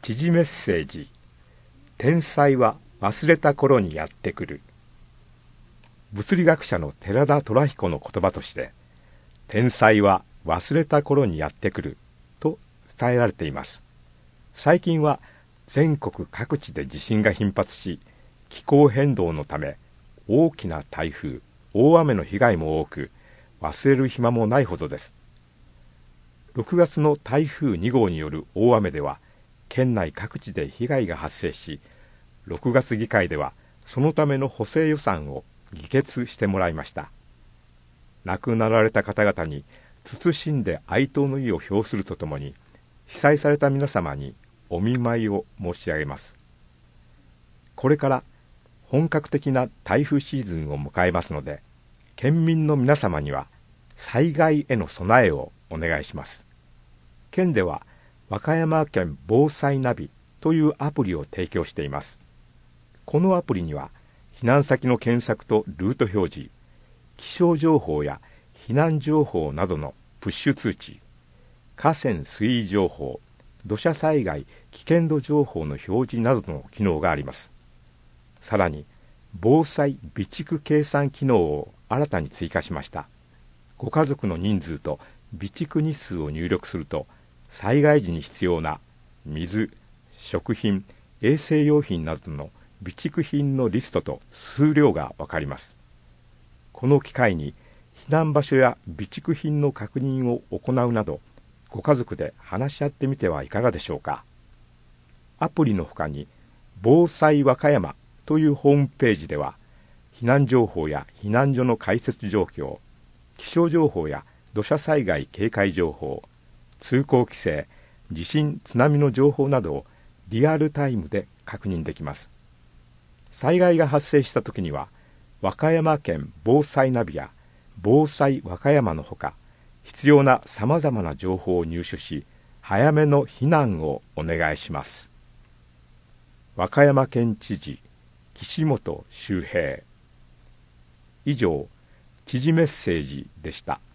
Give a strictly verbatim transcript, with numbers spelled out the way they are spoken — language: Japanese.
知事メッセージ。天才は忘れた頃にやってくる。物理学者の寺田虎彦の言葉として、天才は忘れた頃にやってくると伝えられています。最近は全国各地で地震が頻発し、気候変動のため大きな台風、大雨の被害も多く、忘れる暇もないほどです。ろくがつの台風に号による大雨では、県内各地で被害が発生し、ろくがつ議会ではそのための補正予算を議決してもらいました。亡くなられた方々に謹んで哀悼の意を表するとともに、被災された皆様にお見舞いを申し上げます。これから本格的な台風シーズンを迎えますので、県民の皆様には災害への備えをお願いします。県では和歌山県防災ナビというアプリを提供しています。このアプリには避難先の検索とルート表示、気象情報や避難情報などのプッシュ通知、河川水位情報、土砂災害危険度情報の表示などの機能があります。さらに防災備蓄計算機能を新たに追加しました。ご家族の人数と備蓄日数を入力すると、災害時に必要な水、食品、衛生用品などの備蓄品のリストと数量がわかります。この機会に避難場所や備蓄品の確認を行うなど、ご家族で話し合ってみてはいかがでしょうか。アプリのほかに防災和歌山というホームページでは、避難情報や避難所の開設状況、気象情報や土砂災害警戒情報、通行規制、地震津波の情報などをリアルタイムで確認できます。災害が発生したときには、和歌山県防災ナビや防災和歌山のほか、必要なさまざまな情報を入手し、早めの避難をお願いします。和歌山県知事岸本周平。以上、知事メッセージでした。